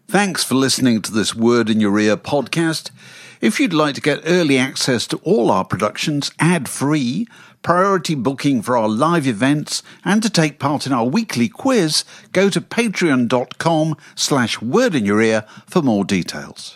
Thanks for listening to this Word in Your Ear podcast. If you'd like to get early access to all our productions ad-free, priority booking for our live events, and to take part in our weekly quiz, go to patreon.com/wordinyourear for more details.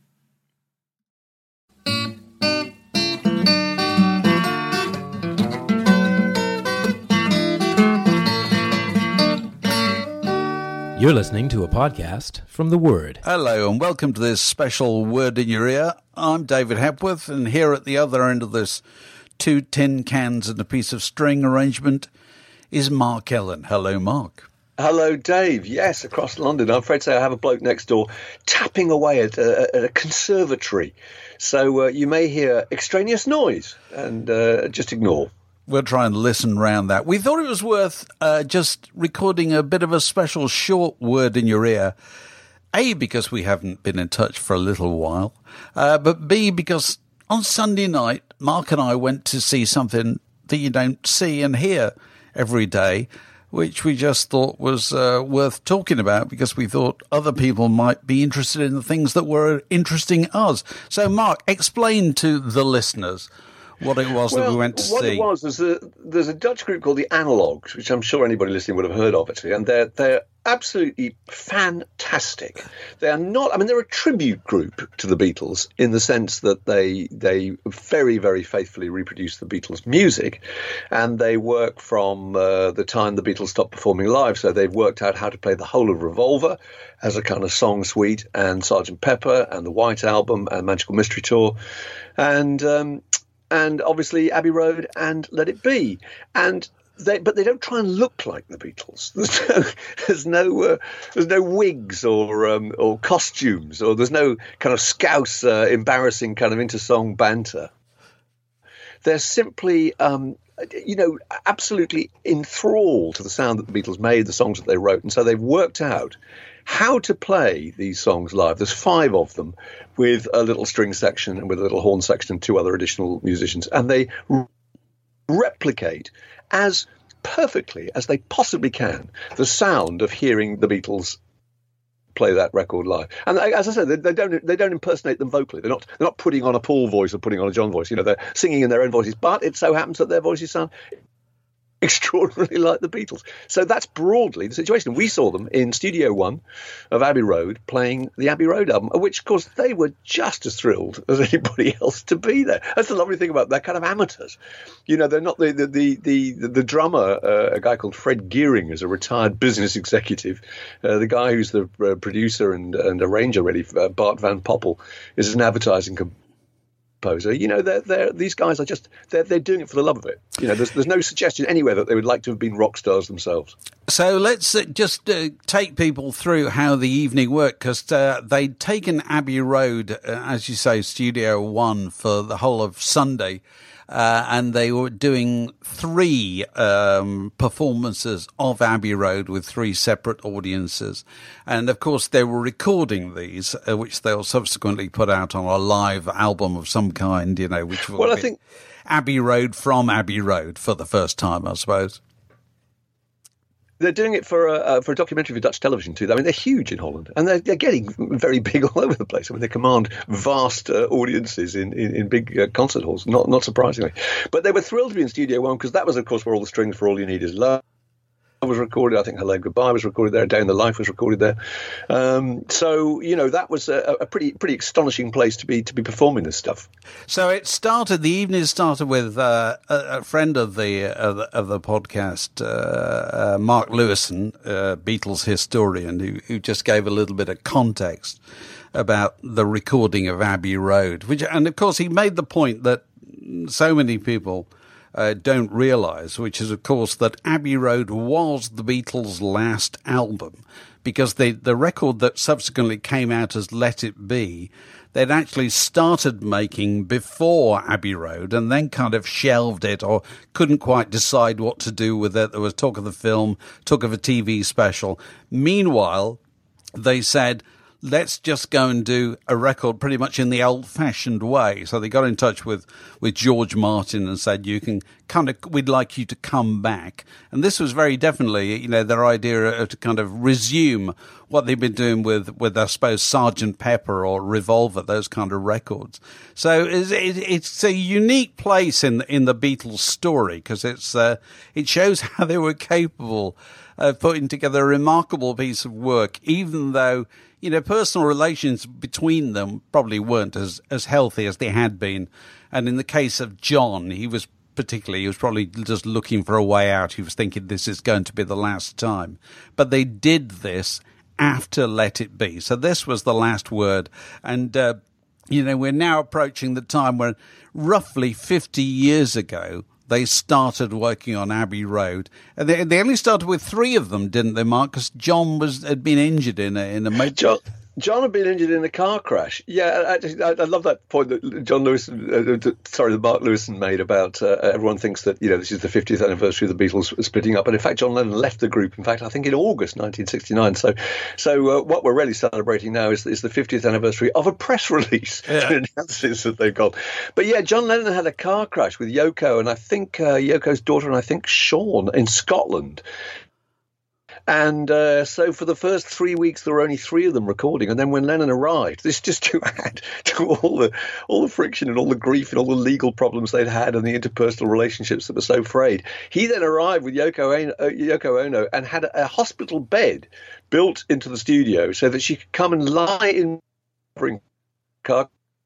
You're listening to a podcast from The Word. Hello and welcome to this special Word in Your Ear. I'm David Hepworth, and here at the other end of this 2 tin cans and a piece of string arrangement is Mark Ellen. Hello, Mark. Hello, Dave. Yes, across London. I'm afraid to say I have a bloke next door tapping away at a conservatory. So you may hear extraneous noise and just ignore. We'll try and listen round that. We thought it was worth just recording a bit of a special short Word in Your Ear. A, because we haven't been in touch for a little while, but B, because on Sunday night, Mark and I went to see something that you don't see and hear every day, which we just thought was worth talking about because we thought other people might be interested in the things that were interesting us. So, Mark, explain to the listeners what it was that we went to see. What it was, there's a Dutch group called the Analogues, which I'm sure anybody listening would have heard of, actually, and they're absolutely fantastic. They are not, I mean, they're a tribute group to the Beatles in the sense that they very, very faithfully reproduce the Beatles' music, and they work from the time the Beatles stopped performing live. So they've worked out how to play the whole of Revolver as a kind of song suite, and Sgt. Pepper, and the White Album, and Magical Mystery Tour, and obviously Abbey Road and Let It Be. But they don't try and look like the Beatles. There's no wigs or costumes, or there's no kind of scouse, embarrassing kind of inter-song banter. They're simply, absolutely enthralled to the sound that the Beatles made, the songs that they wrote, and so they've worked out how to play these songs live. There's 5 of them with a little string section and with a little horn section and 2 other additional musicians. And they replicate as perfectly as they possibly can the sound of hearing the Beatles play that record live. And as I said, they don't impersonate them vocally. They're not putting on a Paul voice or putting on a John voice. They're singing in their own voices, but it so happens that their voices sound extraordinarily like the Beatles. So that's broadly the situation. We saw them in Studio One of Abbey Road playing the Abbey Road album, which, of course, they were just as thrilled as anybody else to be there. That's the lovely thing about they're kind of amateurs. They're not the drummer, a guy called Fred Gearing, is a retired business executive. The guy who's the producer and arranger, really, Bart Van Poppel, is an advertising composer. These guys are just they're doing it for the love of it. There's no suggestion anywhere that they would like to have been rock stars themselves. So let's just take people through how the evening worked, because they'd taken Abbey Road, as you say, Studio One, for the whole of Sunday. And they were doing 3 performances of Abbey Road with 3 separate audiences. And, of course, they were recording these, which they'll subsequently put out on a live album of some kind, which will be Abbey Road from Abbey Road for the first time, I suppose. They're doing it for a documentary for Dutch television too. I mean, they're huge in Holland, and they're getting very big all over the place. I mean, they command vast audiences in big concert halls. Not surprisingly, but they were thrilled to be in Studio One because that was, of course, where all the strings for All You Need Is Love was recorded. I think Hello Goodbye was recorded there. Day in the Life was recorded there. That was a pretty astonishing place to be performing this stuff. So the evening started with a friend of the podcast, Mark Lewison, Beatles historian, who just gave a little bit of context about the recording of Abbey Road, and of course he made the point that so many people don't realise, which is, of course, that Abbey Road was the Beatles' last album, because the record that subsequently came out as Let It Be, they'd actually started making before Abbey Road and then kind of shelved it or couldn't quite decide what to do with it. There was talk of the film, talk of a TV special. Meanwhile, they said, let's just go and do a record pretty much in the old-fashioned way. So they got in touch with George Martin and said, we'd like you to come back. And this was very definitely, their idea to kind of resume what they've been doing with I suppose, Sgt. Pepper or Revolver, those kind of records. So it's a unique place in the Beatles story, because it shows how they were capable of putting together a remarkable piece of work, even though, personal relations between them probably weren't as healthy as they had been. And in the case of John, he was probably just looking for a way out. He was thinking this is going to be the last time. But they did this after Let It Be. So this was the last word. And, we're now approaching the time when roughly 50 years ago, they started working on Abbey Road. And they only started with 3 of them, didn't they, Mark? Because John had been injured in a John had been injured in a car crash. Yeah, actually, I love that point that Mark Lewison made about everyone thinks that, this is the 50th anniversary of the Beatles splitting up. And in fact, John Lennon left the group, in fact, I think in August 1969. So what we're really celebrating now is the 50th anniversary of a press release that announces that they've gone. But yeah, John Lennon had a car crash with Yoko, and I think Yoko's daughter, and I think Sean, in Scotland. And so for the first 3 weeks, there were only 3 of them recording. And then when Lennon arrived, this just to add to all the friction and all the grief and all the legal problems they'd had and the interpersonal relationships that were so frayed, he then arrived with Yoko Ono and had a hospital bed built into the studio so that she could come and lie in car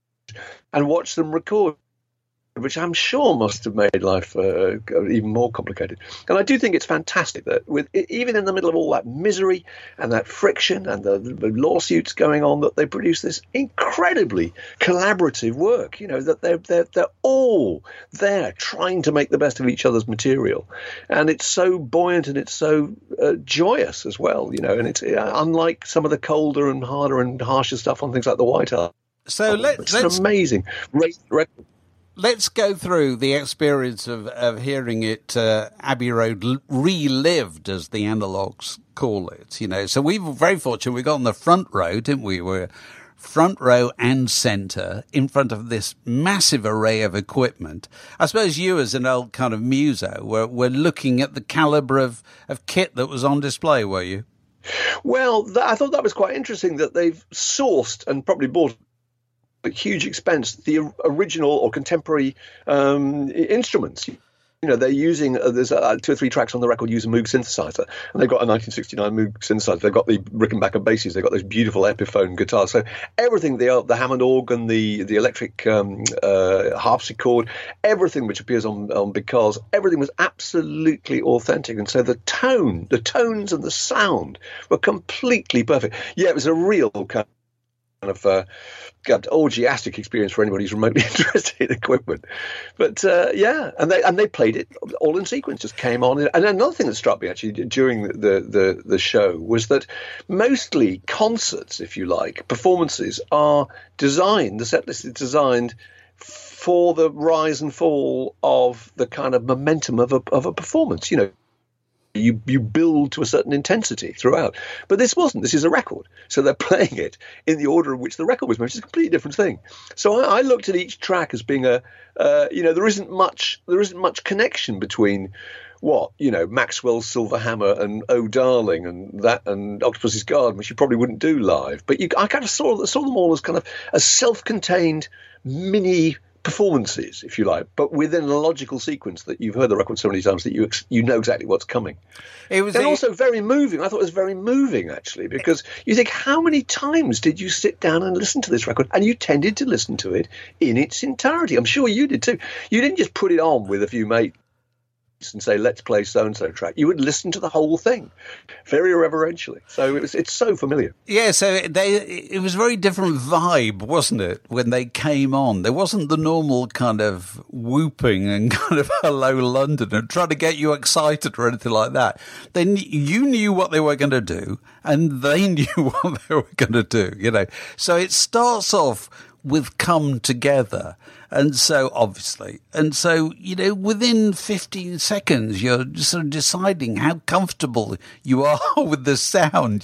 and watch them record, which I'm sure must have made life even more complicated. And I do think it's fantastic that even in the middle of all that misery and that friction and the lawsuits going on, that they produce this incredibly collaborative work, that they're all there trying to make the best of each other's material. And it's so buoyant and it's so joyous as well, and it's unlike some of the colder and harder and harsher stuff on things like the White Album. So it's an amazing record. Let's go through the experience of hearing it, Abbey Road relived, as the analogues call it. So we were very fortunate. We got on the front row, didn't we? We were front row and centre in front of this massive array of equipment. I suppose you, as an old kind of muso, were looking at the calibre of kit that was on display, were you? Well, I thought that was quite interesting that they've sourced and probably bought at huge expense the original or contemporary instruments. They're using there's 2 or 3 tracks on the record use a Moog synthesizer, and they've got a 1969 Moog synthesizer. They've got the Rickenbacker basses. They've got those beautiful Epiphone guitars. So everything, the Hammond organ, the electric harpsichord, everything which appears on Because, everything was absolutely authentic. And so the tones and the sound were completely perfect. Yeah, it was a real kind of orgiastic experience for anybody who's remotely interested in equipment. But and they played it all in sequence, just came on. And another thing that struck me actually during the show was that mostly concerts, if you like, performances are designed, the set list is designed for the rise and fall of the kind of momentum of a performance. You build to a certain intensity throughout. But this wasn't. This is a record. So they're playing it in the order in which the record was made, which is a completely different thing. So I looked at each track as being there isn't much connection between Maxwell's Silver Hammer and Oh Darling and Octopus's Garden, which you probably wouldn't do live. But I kind of saw them all as kind of as self-contained mini performances, if you like, but within a logical sequence that you've heard the record so many times that you know exactly what's coming. Also very moving. I thought it was very moving, actually, because you think, how many times did you sit down and listen to this record? And you tended to listen to it in its entirety. I'm sure you did too. You didn't just put it on with a few mates and say, let's play so-and-so track. You would listen to the whole thing very reverentially. So it's so familiar. Yeah, so it was a very different vibe, wasn't it, when they came on? There wasn't the normal kind of whooping and kind of hello London and trying to get you excited or anything like that. Then you knew what they were going to do and they knew what they were going to do, So it starts off with Come Together. And so, obviously, within 15 seconds, you're sort of deciding how comfortable you are with the sound,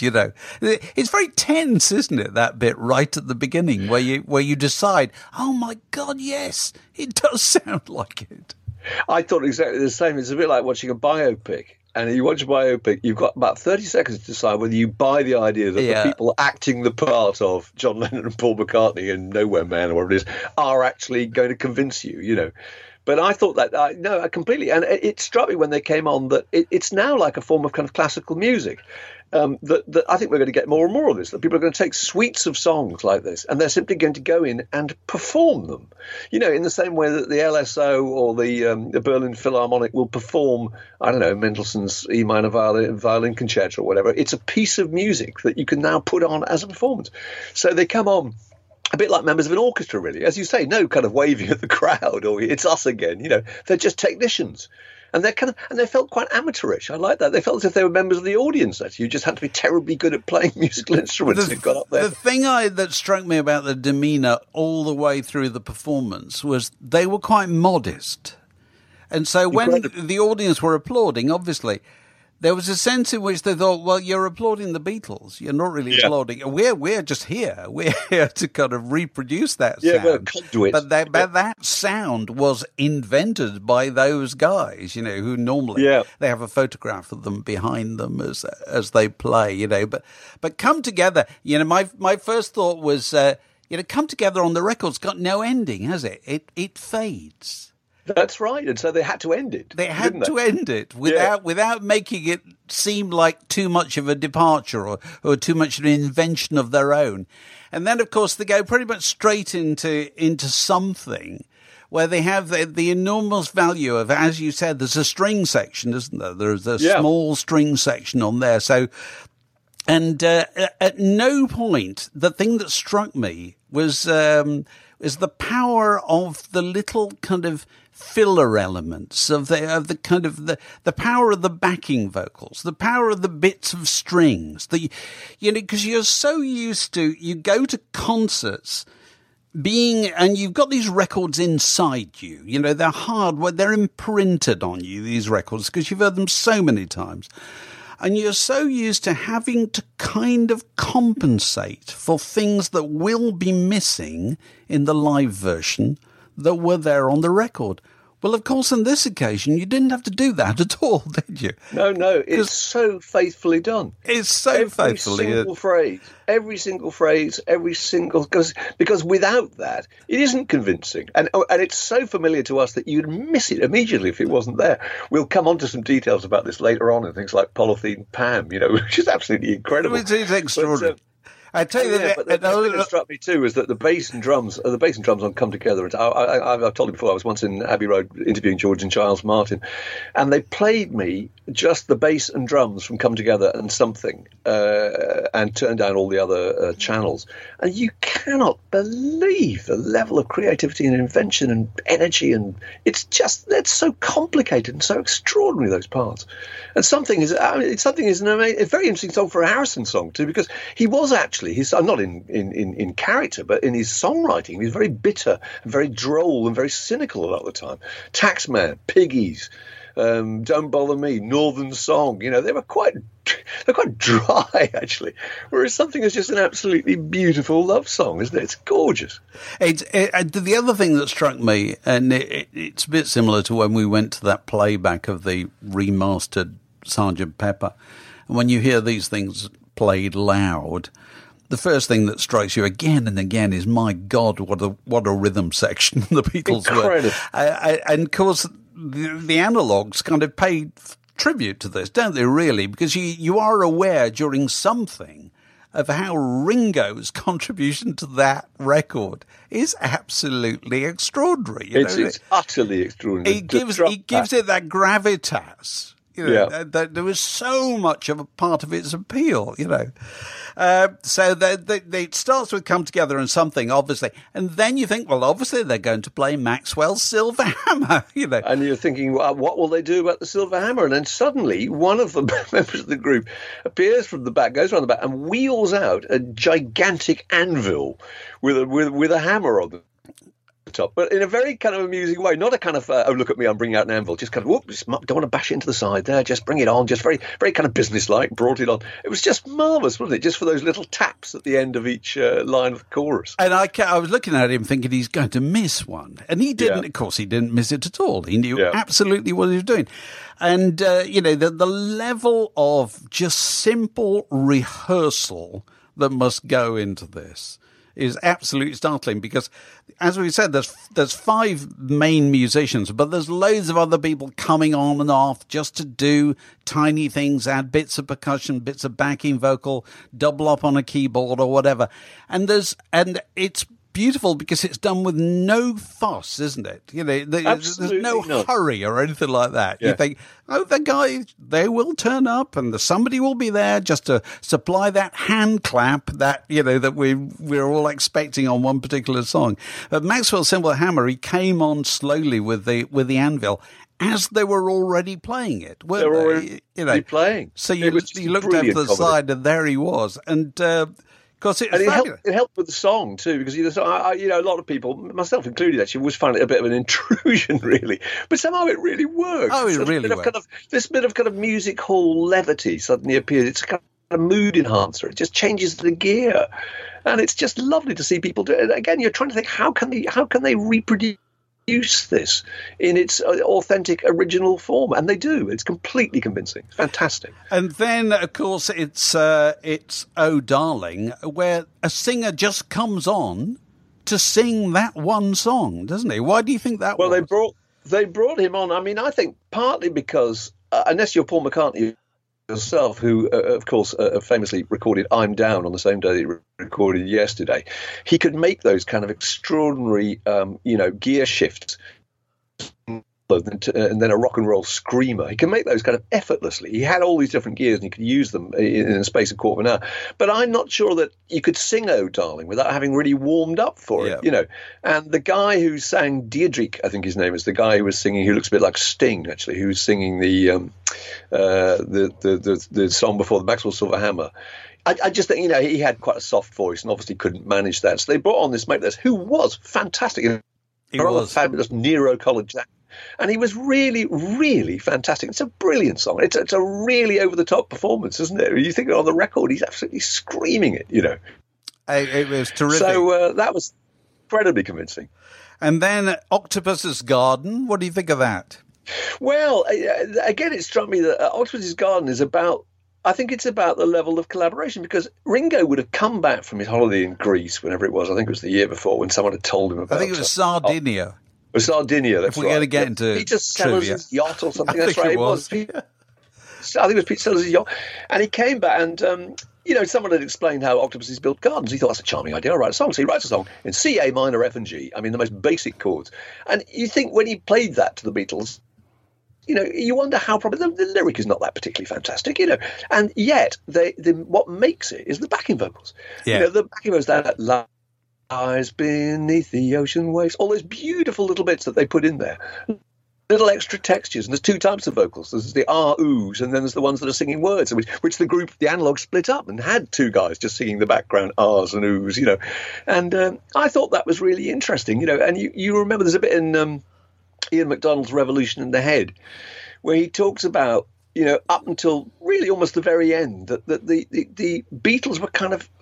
It's very tense, isn't it, that bit right at the beginning where you decide, oh, my God, yes, it does sound like it. I thought exactly the same. It's a bit like watching a biopic. And you watch a biopic, you've got about 30 seconds to decide whether you buy the idea that the people acting the part of John Lennon and Paul McCartney and Nowhere Man or whatever it is are actually going to convince you, But I thought that, no, completely. And it struck me when they came on that it's now like a form of kind of classical music. That I think we're going to get more and more of this, that people are going to take suites of songs like this and they're simply going to go in and perform them, in the same way that the LSO or the Berlin Philharmonic will perform, I don't know, Mendelssohn's E minor violin concerto or whatever. It's a piece of music that you can now put on as a performance. So they come on a bit like members of an orchestra, really. As you say, no kind of waving at the crowd or it's us again, they're just technicians. And they felt quite amateurish. I like that. They felt as if they were members of the audience. Actually, you just had to be terribly good at playing musical instruments. Who got up there. The thing that struck me about the demeanour all the way through the performance was they were quite modest, and so when the audience were applauding, obviously, there was a sense in which they thought, well, you're applauding the Beatles. You're not really applauding. We're just here. We're here to kind of reproduce that sound. We're a conduit. But that sound was invented by those guys, who normally they have a photograph of them behind them as they play, But Come Together, my first thought was, Come Together on the record's got no ending, has it? It fades. That's right, and so they had to end it. They had to end it without making it seem like too much of a departure or too much of an invention of their own. And then, of course, they go pretty much straight into something where they have the enormous value of, as you said, there's a string section, isn't there? There's a small string section on there. So, and at no point, the thing that struck me was the power of the little kind of filler elements of the kind of the power of the backing vocals, the power of the bits of strings, because you're so used to, you go to concerts and you've got these records inside you, they're hard, they're imprinted on you, these records, because you've heard them so many times. And you're so used to having to kind of compensate for things that will be missing in the live version that were there on the record. Well, of course, on this occasion, you didn't have to do that at all, did you? No, it's so faithfully done. It's so faithfully. Every single phrase, because without that, it isn't convincing. And it's so familiar to us that you'd miss it immediately if it wasn't there. We'll come on to some details about this later on and things like Polythene Pam, which is absolutely incredible. It's extraordinary. I tell you but the thing that struck me too is that the bass and drums on Come Together. I've told you before, I was once in Abbey Road interviewing George and Giles Martin, and they played me just the bass and drums from Come Together and Something, and turned down all the other channels. And you cannot believe the level of creativity and invention and energy, and it's so complicated and so extraordinary, those parts. And Something is a very interesting song for a Harrison song too, because he was actually, not in character, but in his songwriting, he was very bitter and very droll and very cynical a lot of the time. Taxman, Piggies, Don't Bother Me, Northern Song, they're quite dry actually. Whereas Something is just an absolutely beautiful love song, isn't it? It's gorgeous. The other thing that struck me, and it's a bit similar to when we went to that playback of the remastered Sgt. Pepper, and when you hear these things played loud, the first thing that strikes you again and again is, my God, what a rhythm section the Beatles were. And of course, the analogues kind of paid tribute to this, don't they, really? Because you are aware during Something of how Ringo's contribution to that record is absolutely extraordinary. It's utterly extraordinary. He gives it that gravitas You know, Yeah. there was so much of a part of its appeal, you know. So it starts with Come Together and Something, obviously. And then you think, well, obviously they're going to play Maxwell's Silver Hammer, you know. And you're thinking, well, what will they do about the Silver Hammer? And then suddenly one of the members of the group appears from the back, goes around the back, and wheels out a gigantic anvil with a hammer on the top, but in a very kind of amusing way. Not a kind of, oh, look at me, I'm bringing out an anvil. Just kind of, whoop, don't want to bash it into the side there. Just bring it on. Just very, very kind of businesslike, brought it on. It was just marvellous, wasn't it? Just for those little taps at the end of each line of the chorus. And I was looking at him thinking he's going to miss one. And he didn't. Yeah. Of course, he didn't miss it at all. He knew Yeah. absolutely what he was doing. And, you know, the level of just simple rehearsal that must go into this is absolutely startling, because, as we said, there's 5 main musicians, but there's loads of other people coming on and off just to do tiny things, add bits of percussion, bits of backing vocal, double up on a keyboard or whatever. And it's beautiful because it's done with no fuss, isn't it? You know, there's no not. hurry or anything like that. Yeah. You think, oh, the guy, they will turn up and somebody will be there just to supply that hand clap that, you know, that we're all expecting on one particular song. But Maxwell's Silver Hammer, he came on slowly with the anvil as they were already playing it, weren't They were they? already You know, playing. So It was you looked over brilliant to the comedy. side and there he was. And, because it was And fabulous. it helped with the song too, because you know, a lot of people, myself included, actually, was finding it a bit of an intrusion, really. But somehow it really worked. Oh, it So really worked. This bit of kind of music hall levity suddenly appears. It's a kind of mood enhancer. It just changes the gear, and it's just lovely to see people do it. Again, you're trying to think, how can they reproduce this in its authentic original form, and they do. It's completely convincing. It's fantastic. And then, of course, it's Oh Darling, where a singer just comes on to sing that one song, doesn't he? Why do you think that Well, was? they brought him on. I mean, I think partly because unless you're Paul McCartney yourself, who of course famously recorded "I'm Down" on the same day that he recorded Yesterday, he could make those kind of extraordinary, gear shifts. And then a rock and roll screamer. He can make those kind of effortlessly. He had all these different gears and he could use them in a space of a quarter of an hour. But I'm not sure that you could sing "Oh Darling" without having really warmed up for it, you know. And the guy who sang Diedrich, I think his name is, the guy who was singing, who looks a bit like Sting, actually, who was singing the song before the Maxwell Silver Hammer. I just think, you know, he had quite a soft voice and obviously couldn't manage that. So they brought on this mate who was fantastic. He was fabulous Nero College actor. And he was really, really fantastic. It's a brilliant song. It's a really over-the-top performance, isn't it? You think on the record, he's absolutely screaming it, you know. It was terrific. So that was incredibly convincing. And then Octopus's Garden, what do you think of that? Well, again, it struck me that Octopus's Garden is about, I think it's about the level of collaboration, because Ringo would have come back from his holiday in Greece, whenever it was. I think it was the year before, when someone had told him about it. I think it was Sardinia. It was Sardinia, that's If we're right. going to get into Peter Sellers' yacht or something, I that's think right. it was. I think it was Peter Sellers' yacht. And he came back and, someone had explained how octopuses built gardens. He thought, that's a charming idea, I'll write a song. So he writes a song in C, A minor, F and G. I mean, the most basic chords. And you think when he played that to the Beatles, you wonder how probably the lyric is not that particularly fantastic, and yet what makes it is the backing vocals. Yeah. The backing vocals, that lies beneath the ocean waves, all those beautiful little bits that they put in there, little extra textures. And there's 2 types of vocals. There's the R-oos, and then there's the ones that are singing words, which the group, the Analog, split up and had 2 guys just singing the background R's and oos, And I thought that was really interesting, and you remember there's a bit in Ian MacDonald's Revolution in the Head, where he talks about, up until really almost the very end, that the Beatles were kind of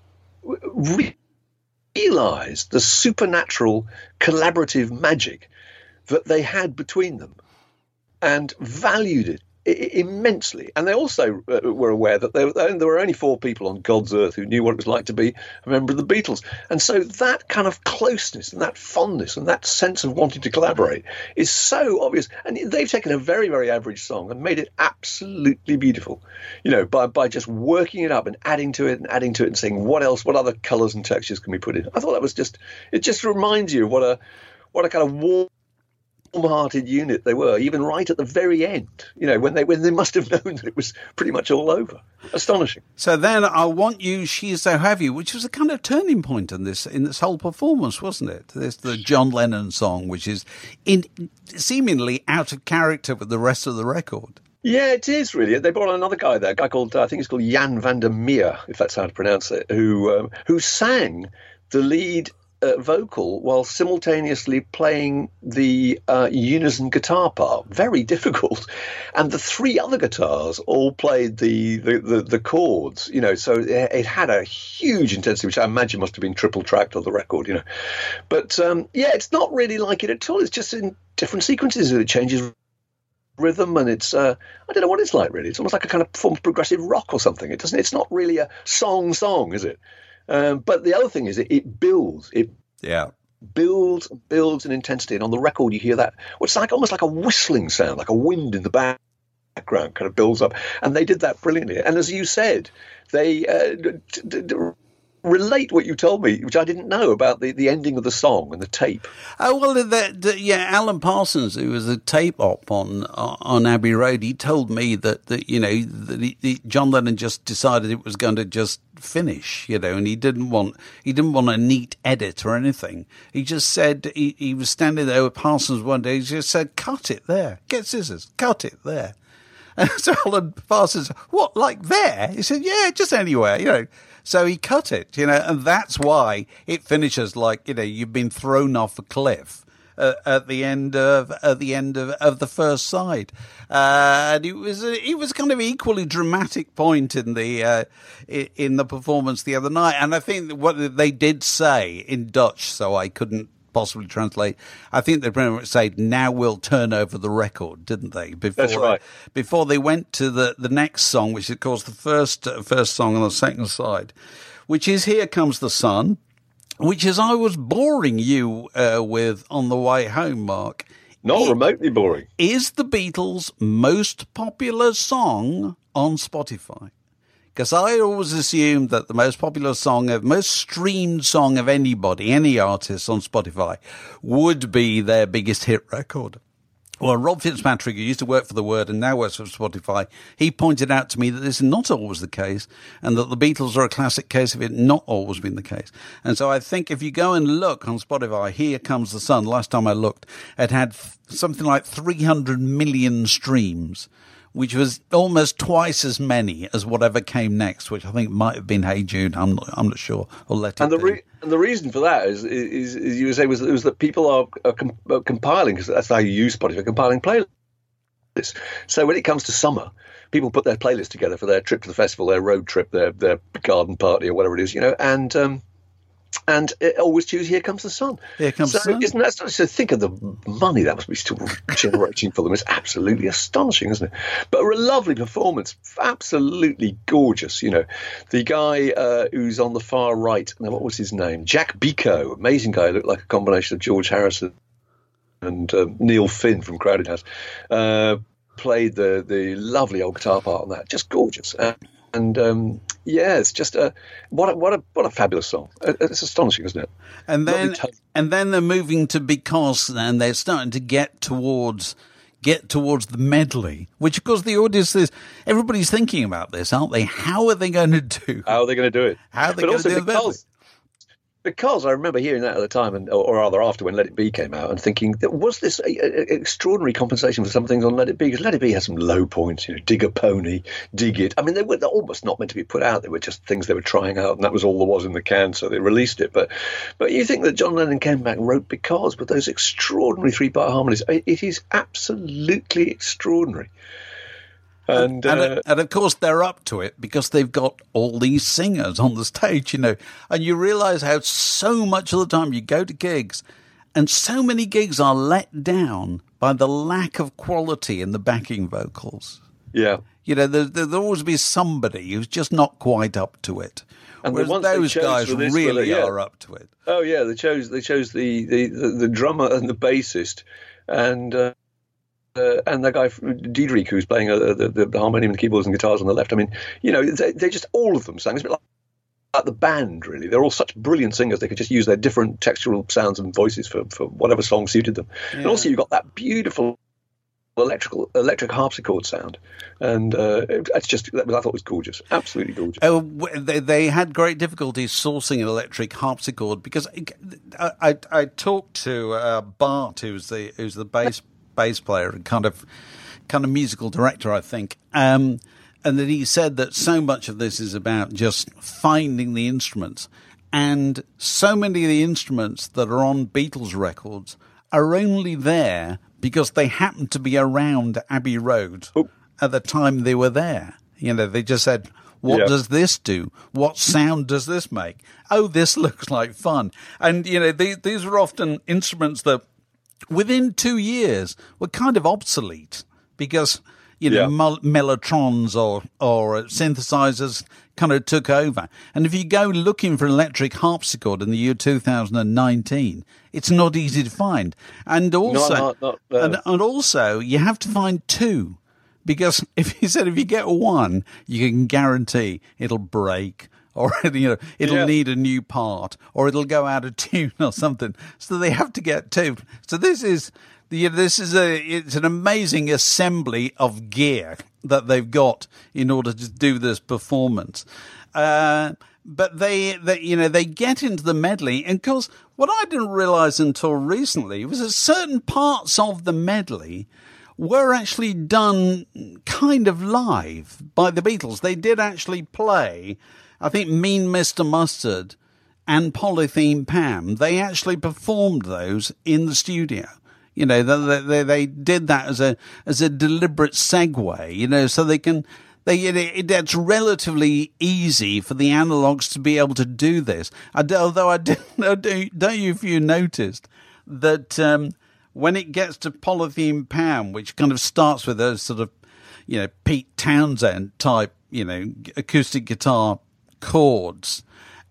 realised the supernatural collaborative magic that they had between them and valued it immensely. And they also were aware that there were only 4 people on God's earth who knew what it was like to be a member of the Beatles. And so that kind of closeness and that fondness and that sense of wanting to collaborate is so obvious. And they've taken a very, very average song and made it absolutely beautiful, by just working it up and adding to it and saying, what other colours and textures can we put in? I thought that was it just reminds you of what a kind of warm warm-hearted unit they were, even right at the very end, when they must have known that it was pretty much all over. Astonishing. So then I Want You, She's So Heavy, which was a kind of turning point in this whole performance, wasn't it? There's the John Lennon song, which is seemingly out of character with the rest of the record. Yeah, it is really. They brought on another guy there, a guy called, I think it's called Jan van der Meer, if that's how to pronounce it, who sang the lead vocal while simultaneously playing the unison guitar part. Very difficult. And the three other guitars all played the chords, so it had a huge intensity, which I imagine must have been triple tracked on the record, But it's not really like it at all. It's just in different sequences. It changes rhythm, and it's I don't know what it's like really. It's almost like a kind of form of progressive rock or something. It's not really a song, is it? But the other thing is it builds. It builds in intensity, and on the record you hear that what's like almost like a whistling sound, like a wind in the background, kind of builds up. And they did that brilliantly. And as you said, they relate what you told me, which I didn't know about the ending of the song and the tape. Oh well, Alan Parsons, who was a tape op on Abbey Road, he told me that John Lennon just decided it was going to just finish, and he didn't want a neat edit or anything. He just said he was standing there with Parsons one day. He just said, "Cut it there, get scissors, cut it there." And so Alan Parsons, what, like there? He said, "Yeah, just anywhere, So he cut it, and that's why it finishes like, you've been thrown off a cliff at the end of the first side. And it was kind of equally dramatic point in the performance the other night. And I think what they did say in Dutch, so I couldn't possibly translate, I think they pretty much said, "Now we'll turn over the record," didn't they? That's right. Before they went to the next song, which is, of course, the first song on the second side, which is Here Comes the Sun, which is I was boring you with on the way home, Mark. Not remotely boring. Is the Beatles' most popular song on Spotify? Because I always assumed that the most popular song, most streamed song of anybody, any artist on Spotify, would be their biggest hit record. Well, Rob Fitzpatrick, who used to work for The Word and now works for Spotify, he pointed out to me that this is not always the case, and that the Beatles are a classic case of it not always been the case. And so I think if you go and look on Spotify, Here Comes the Sun, last time I looked, it had something like 300 million streams, which was almost twice as many as whatever came next, which I think might have been Hey Jude. I'm not sure. Or Let It Be. And the reason for that is you say was that people are compiling, because that's how you use Spotify, compiling playlists. So when it comes to summer, people put their playlist together for their trip to the festival, their road trip, their garden party, or whatever it is, and it always choose Here Comes the Sun. Here Comes the Sun. Isn't that astonishing? So think of the money that must be still generating for them. It's absolutely astonishing, isn't it? But a lovely performance, absolutely gorgeous. The guy who's on the far right, now what was his name? Jack Biko, amazing guy, looked like a combination of George Harrison and Neil Finn from Crowded House. Played the lovely old guitar part on that, just gorgeous. It's just what a fabulous song. It's astonishing, isn't it? And then they're moving to Because, and they're starting to get towards the medley, which of course the audience is, everybody's thinking about this, aren't they? How are they going to do? How are they going to do it? How are they going to do the medley? Because I remember hearing that at the time, or rather after, when Let It Be came out, and thinking, was this a extraordinary compensation for some things on Let It Be? Because Let It Be has some low points, Dig a Pony, Dig It. I mean, they're almost not meant to be put out. They were just things they were trying out, and that was all there was in the can, so they released it. But you think that John Lennon came back and wrote Because with those extraordinary three-part harmonies. It is absolutely extraordinary. And of course they're up to it because they've got all these singers on the stage, and you realise how so much of the time you go to gigs and so many gigs are let down by the lack of quality in the backing vocals. Yeah. There'll always be somebody who's just not quite up to it. And whereas those guys really are up to it. Oh yeah, they chose the drummer and the bassist and the guy Diederik, who's playing the harmonium and keyboards and guitars on the left. I mean, they just, all of them sang. It's a bit the band, really. They're all such brilliant singers. They could just use their different textural sounds and voices for whatever song suited them. Yeah. And also, you've got that beautiful electric harpsichord sound, and it's just, I thought it was gorgeous, absolutely gorgeous. Oh, they had great difficulty sourcing an electric harpsichord, because I talked to Bart, who's the bass player and kind of musical director, I think, and that he said that so much of this is about just finding the instruments, and so many of the instruments that are on Beatles records are only there because they happened to be around Abbey Road at the time they were there. You know, they just said, what does this do? What sound does this make? Oh, this looks like fun. And, you know, these were often instruments that within 2 years were kind of obsolete because, you know, mellotrons or synthesizers kind of took over. And if you go looking for an electric harpsichord in the year 2019, it's not easy to find. And also, and also you have to find two, because if you get one, you can guarantee it'll break, or it'll need a new part, or it'll go out of tune or something. So they have to get two. So it's an amazing assembly of gear that they've got in order to do this performance. But they get into the medley, and of course, what I didn't realise until recently was that certain parts of the medley were actually done kind of live by the Beatles. They did actually play, I think, Mean Mr. Mustard and Polythene Pam. They actually performed those in the studio. You know, they did that as a deliberate segue, you know, so they can. It's relatively easy for the analogs to be able to do this. Although I didn't know, don't you, if you noticed that when it gets to Polythene Pam, which kind of starts with those sort of, you know, Pete Townsend type, you know, acoustic guitar chords,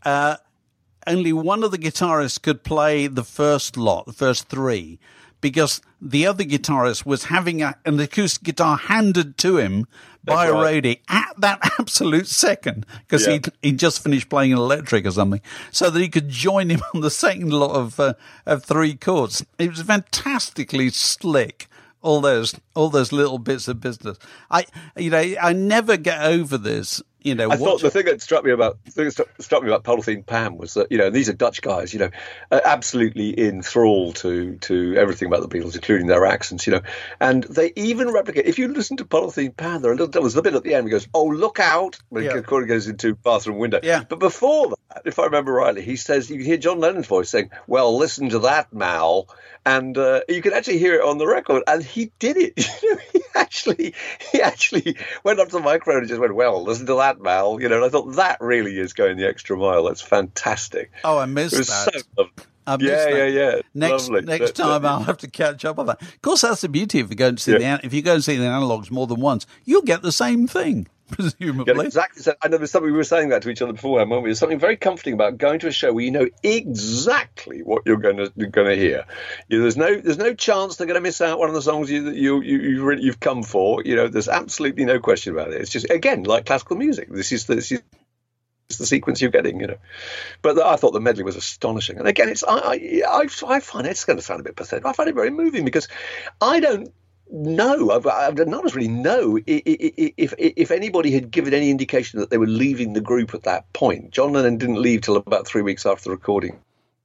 only one of the guitarists could play the first three, because the other guitarist was having an acoustic guitar handed to him by a roadie at that absolute second, because he'd just finished playing an electric or something, so that he could join him on the second lot of three chords. It was fantastically slick. All those little bits of business. I never get over this. You know, I thought the thing that struck me about Polythene Pam was that, you know, these are Dutch guys, you know, absolutely enthralled to everything about the Beatles, including their accents, you know, and they even replicate. If you listen to Polythene Pam, there was the bit at the end where he goes, "Oh, look out!" when he goes into bathroom window. Yeah. But before that, if I remember rightly, he says, you hear John Lennon's voice saying, "Well, listen to that, Mal." And you can actually hear it on the record, and he did it. You know, he actually went up to the microphone and just went, "Well, listen to that, Mal." You know, and I thought that really is going the extra mile. That's fantastic. Oh, I missed that. So lovely. Yeah. Next time I'll have to catch up on that. Of course, that's the beauty if you go and see the analogs more than once, you'll get the same thing. Presumably. Yeah, exactly. So I know there's something, we were saying that to each other beforehand, weren't we? There's something very comforting about going to a show where you know exactly what you're going to hear. You know, there's no chance they're going to miss out one of the songs you've come for. You know, there's absolutely no question about it. It's just, again, like classical music. This is the sequence you're getting, you know. But I thought the medley was astonishing. And again, I find it's going to sound a bit pathetic. I find it very moving because I don't know. I don't really know if anybody had given any indication that they were leaving the group at that point. John Lennon didn't leave till about 3 weeks after the recording.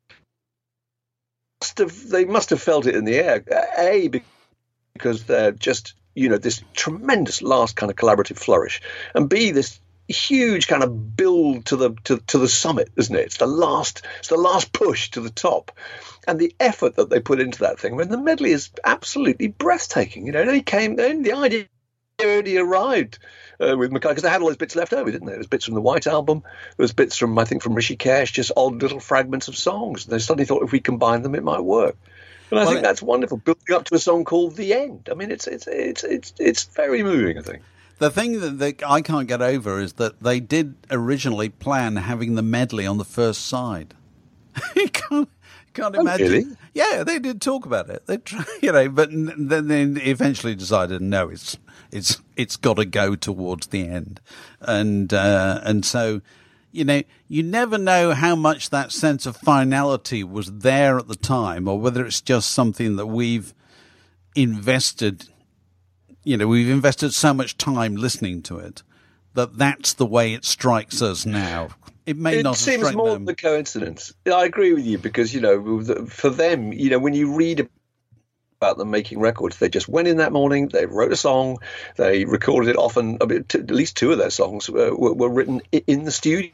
They must have felt it in the air. A, because they're just, you know, this tremendous last kind of collaborative flourish, and B, this huge kind of build to the summit, isn't it? It's the last push to the top, and the effort that they put into that thing. I mean, the medley is absolutely breathtaking. You know, the idea already arrived with McCartney, because they had all those bits left over, didn't they? There was bits from the White Album, there was bits from Rishikesh, just odd little fragments of songs. And they suddenly thought if we combined them, it might work. And I think that's wonderful, building up to a song called "The End." I mean, it's very moving, I think. The thing that I can't get over is that they did originally plan having the medley on the first side. You can't imagine. Really? Yeah, they did talk about it. They but then they eventually decided no, it's got to go towards the end, and so you never know how much that sense of finality was there at the time, or whether it's just something that we've invested. We've invested so much time listening to it that's the way it strikes us now. It may not. It seems more than a coincidence. I agree with you because for them, when you read about them making records, they just went in that morning, they wrote a song, they recorded it. Often, at least two of their songs were written in the studio.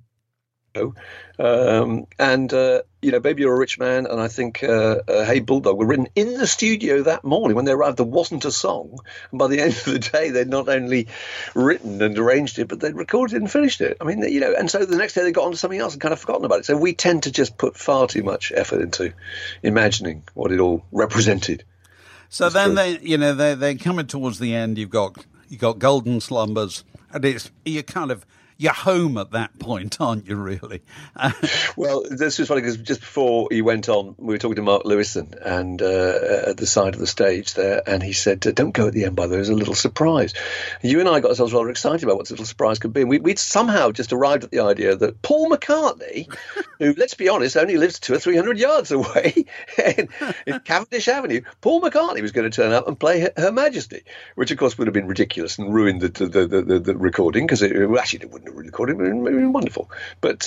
Baby You're a Rich Man and I think Hey Bulldog were written in the studio that morning. When they arrived, there wasn't a song, and by the end of the day they'd not only written and arranged it, but they'd recorded it and finished it. I mean, and so the next day they got on to something else and kind of forgotten about it. So we tend to just put far too much effort into imagining what it all represented. So then they're coming towards the end. You've got Golden Slumbers, and you're home at that point, aren't you, really? Well, this was funny because just before he went on, we were talking to Mark Lewison and at the side of the stage there, and he said, don't go at the end, by the way, there's a little surprise. You and I got ourselves rather excited about what this little surprise could be. And we'd somehow just arrived at the idea that Paul McCartney, who, let's be honest, only lives 200 or 300 yards away in Cavendish Avenue, Paul McCartney was going to turn up and play Her Majesty, which, of course, would have been ridiculous and ruined the recording, because it wouldn't have recorded. It would have been wonderful. But,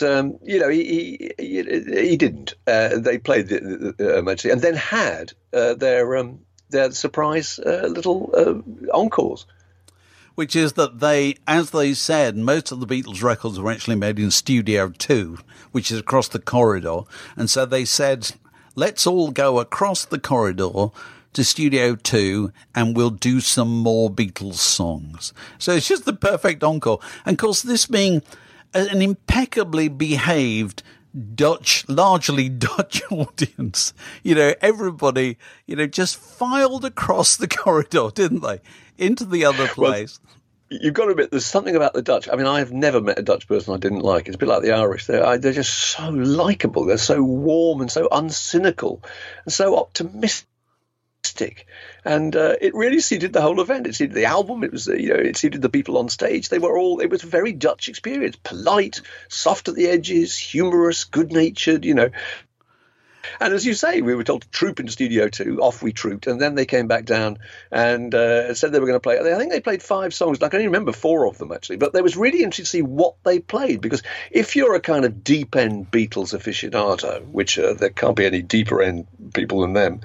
he didn't. They played the Majesty and then had their surprise little encores. Which is that as they said, most of the Beatles records were actually made in Studio 2, which is across the corridor. And so they said, let's all go across the corridor to Studio 2 and we'll do some more Beatles songs. So it's just the perfect encore. And of course, this being an impeccably behaved largely Dutch audience, everybody, just filed across the corridor, didn't they, into the other place. Well, you've got to admit, there's something about the Dutch. I mean, I have never met a Dutch person I didn't like. It's a bit like the Irish. They're just so likeable. They're so warm and so uncynical and so optimistic. And it really suited the whole event. It suited the album. It was, it suited the people on stage. It was a very Dutch experience. Polite, soft at the edges, humorous, good-natured, And as you say, we were told to troop into Studio 2. Off we trooped. And then they came back down and said they were going to play. I think they played 5 songs. I can only remember 4 of them, actually. But they was really interesting to see what they played. Because if you're a kind of deep-end Beatles aficionado, which there can't be any deeper-end people than them,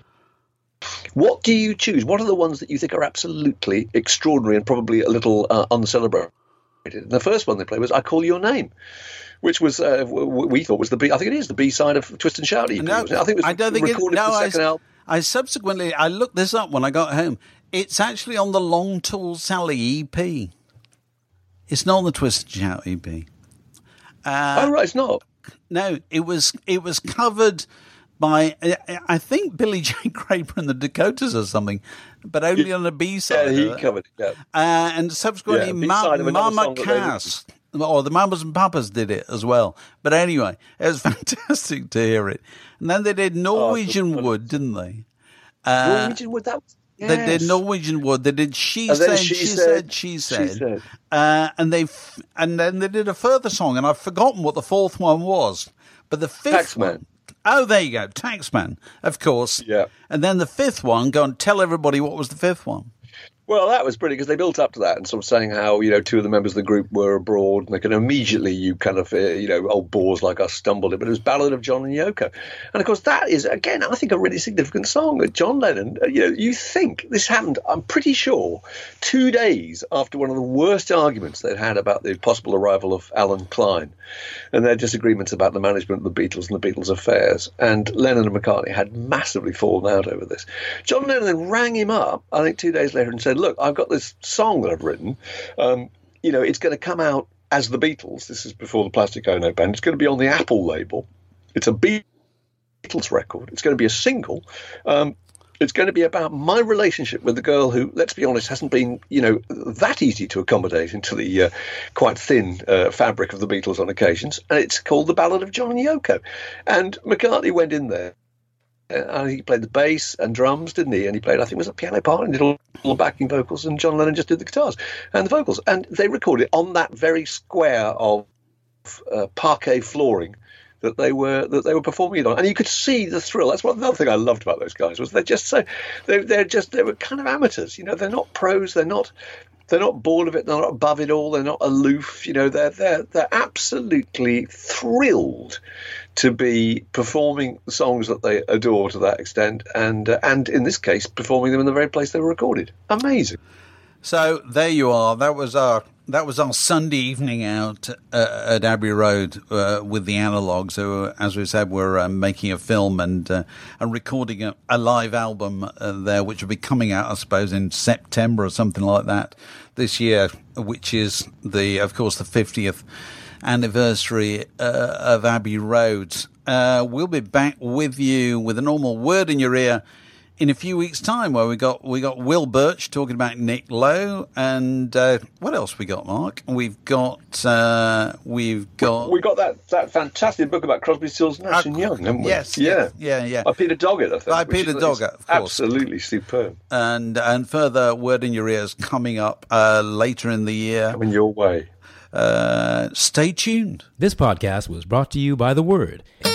what do you choose? What are the ones that you think are absolutely extraordinary and probably a little uncelebrated? And the first one they played was I Call Your Name, which was we thought was the B. I think it is the B-side of Twist and Shout EP. No, I think it was I don't think recorded for the second album. I looked this up when I got home. It's actually on the Long Tall Sally EP. It's not on the Twist and Shout EP. Oh right, it's not. No, it was covered by, I think, Billy J. Kramer and the Dakotas or something, but only on the B-side. Yeah, he covered it, yeah. And subsequently, Mama Cass, or the Mamas and Papas did it as well. But anyway, it was fantastic to hear it. And then they did Norwegian Wood, didn't they? Norwegian Wood, that was... Yes. They did Norwegian Wood. They did She Said. And then they did a further song, and I've forgotten what the 4th one was. But the 5th one... Oh, there you go. Taxman, of course. Yeah. And then the 5th one, go and tell everybody what was the 5th one. Well, that was brilliant because they built up to that and sort of saying how, 2 of the members of the group were abroad and they could immediately, old bores like us stumbled it. But it was Ballad of John and Yoko. And, of course, that is, again, I think a really significant song. John Lennon, you think this happened, I'm pretty sure, 2 days after one of the worst arguments they'd had about the possible arrival of Alan Klein and their disagreements about the management of the Beatles and the Beatles' affairs. And Lennon and McCartney had massively fallen out over this. John Lennon then rang him up, I think 2 days later, and said, look, I've got this song that I've written. It's going to come out as the Beatles. This is before the Plastic Ono Band. It's going to be on the Apple label. It's a Beatles record. It's going to be a single. It's going to be about my relationship with the girl who, let's be honest, hasn't been, that easy to accommodate into the quite thin fabric of the Beatles on occasions. And it's called The Ballad of John and Yoko. And McCartney went in there. And he played the bass and drums, didn't he? And he played, I think it was a piano part, and did all the backing vocals, and John Lennon just did the guitars and the vocals. And they recorded it on that very square of parquet flooring that they were performing it on, and you could see the thrill. That's another thing I loved about those guys, was they were kind of amateurs. They're not pros. They're not bored of it. They're not above it all. They're not aloof. They're absolutely thrilled to be performing songs that they adore to that extent, and in this case, performing them in the very place they were recorded. Amazing. So there you are. That was our Sunday evening out at Abbey Road with the Analogues, who, as we said, were making a film and recording a live album there, which will be coming out, I suppose, in September or something like that this year, which is of course, the 50th anniversary of Abbey Road. We'll be back with you with a normal Word in Your Ear in a few weeks' time, where we got Will Birch talking about Nick Lowe, and what else we got, Mark? We've got that fantastic book about Crosby, Stills, Nash and Young, haven't we? Yes, yeah. By Peter Doggett, I think. By Peter Doggett, of course. Absolutely superb. And further Word in Your Ears coming up later in the year. Coming your way. Stay tuned. This podcast was brought to you by The Word,